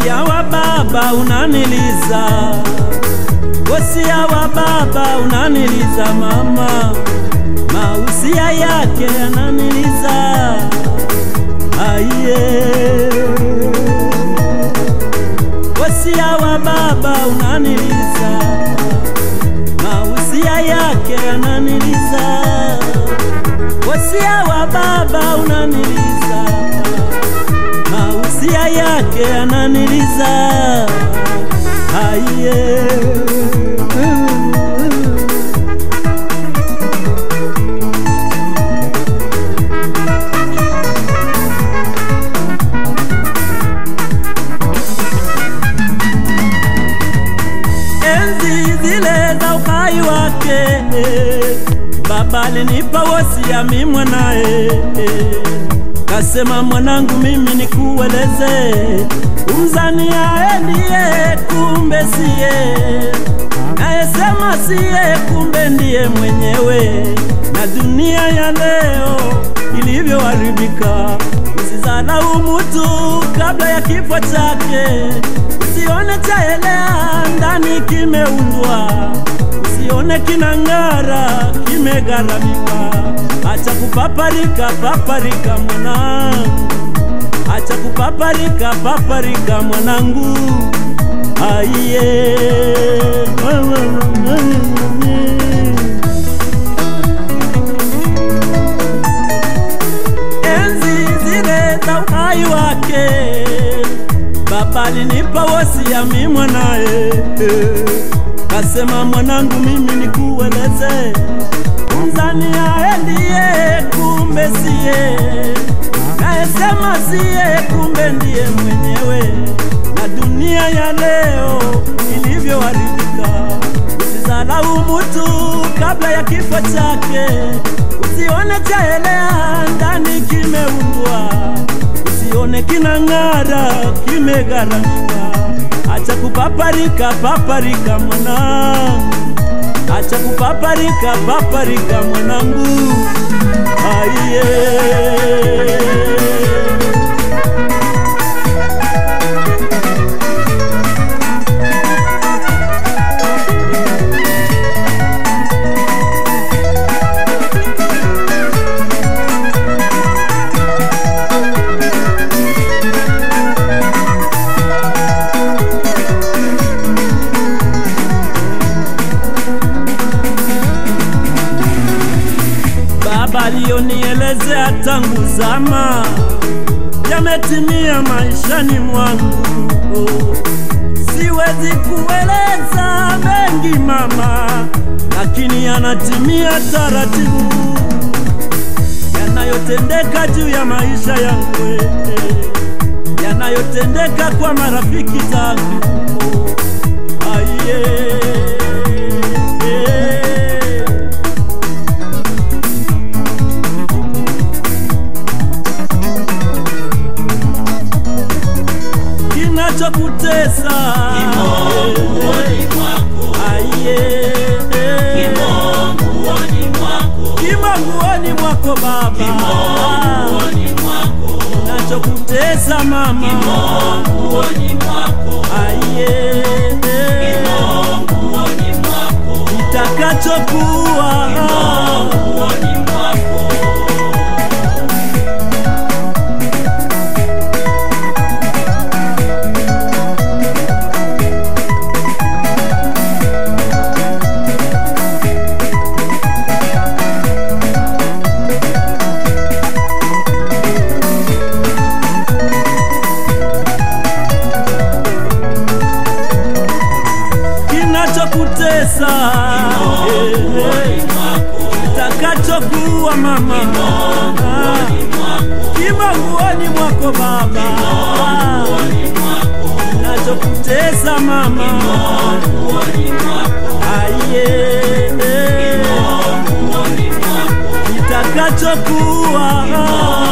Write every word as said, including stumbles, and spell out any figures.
Wosia wa baba unaniliza, wosia wa baba unaniliza mama, mausia yake yananiliza. Aiye, wosia wa baba unaniliza, mausia yake yananiliza. Wosia wa baba unaniliza, mausia yake yananiliza. Aiye, enzi zile za uhai wake baba alinipa wosia mimi mwanae. Kasema mwanangu mimi nikueleze, umzani aendiye kumbe siye, naesema siye kumbe ndiye mwenyewe. Na dunia ya leo ilivyoharibika, usizalaumu mutu kabla ya kifo chake. Usione chaelea ndani kimeundwa, usione kinangara kimegharamika. Acha kupaparika paparika mwanangu, acha kupaparika paparika mwanangu. Aiye, enzi zile za uhai wake baba alinipa wosia mimi mwanae. Kasema mwanangu mimi nikueleze, umzani aendiye kumbe siye, naesema siye kumbe ndiye mwenyewe. Na dunia ya leo ilivyoharibika, usizalaumu mutu kabla ya kifo chake. Usione chaelea ndani kimeundwa, usione kinangara kimegharamika. Acha kupaparika paparika mwanangu, acha kupaparika paparika mwanangu. Aiye, aliyonielezea tangu zama yametimia maishani mwangu. Siwezi kueleza mengi mama, lakini yanatimia taratibu, yanayotendeka juu ya maisha yangu, yanayotendeka kwa marafiki zangu. Aiye, kinachokutesa kimoguoni mwako. Aiye, kimoguoni mwako. kimoguoni mwako baba, kimoguoni mwako. kinachokutesa mama, kimoguoni mwako. Aiye, kimoguoni mwako. kitakachokuwa kimoguoni mwako. kinachokutesa kitakachokuwa mama, kimoguoni mwako baba, kinachokutesa mama. Aiye, kitakachokuwa